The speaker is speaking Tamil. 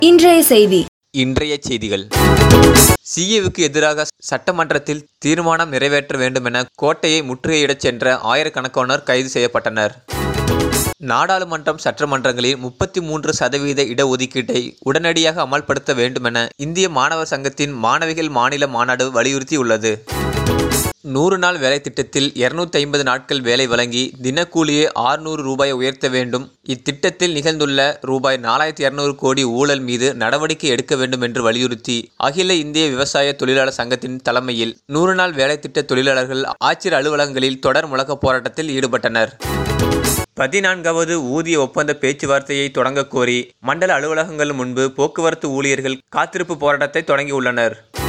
இன்றைய செய்தி. இன்றைய செய்திகள். சிஏவுக்கு எதிராக சட்டமன்றத்தில் தீர்மானம் நிறைவேற்ற வேண்டும் என கோட்டையை முற்றுகையிடச் சென்ற ஆயிரக்கணக்கானோர் கைது செய்யப்பட்டனர். நாடாளுமன்றம் சட்டமன்றங்களில் 33% இடஒதுக்கீட்டை உடனடியாக அமல்படுத்த வேண்டும் என இந்திய மாணவர் சங்கத்தின் மாணவிகள் மாநில மாநாடு வலியுறுத்தியுள்ளது. 100 நாள் வேலை திட்டத்தில் 250 நாட்கள் வேலை வழங்கி தினக்கூலியை ரூபாய் 600 உயர்த்த வேண்டும். இத்திட்டத்தில் நிகழ்ந்துள்ள ரூபாய் 4200 கோடி ஊழல் மீது நடவடிக்கை எடுக்க வேண்டும் என்று வலியுறுத்தி அகில இந்திய விவசாய தொழிலாளர் சங்கத்தின் தலைமையில் 100 நாள் வேலை திட்ட தொழிலாளர்கள் ஆட்சியர் அலுவலகங்களில் தொடர் முழக்க போராட்டத்தில் ஈடுபட்டனர். 14வது ஊதிய ஒப்பந்த பேச்சுவார்த்தையை தொடங்க கோரி மண்டல அலுவலகங்கள் முன்பு போக்குவரத்து ஊழியர்கள் காத்திருப்பு போராட்டத்தை தொடங்கியுள்ளனர்.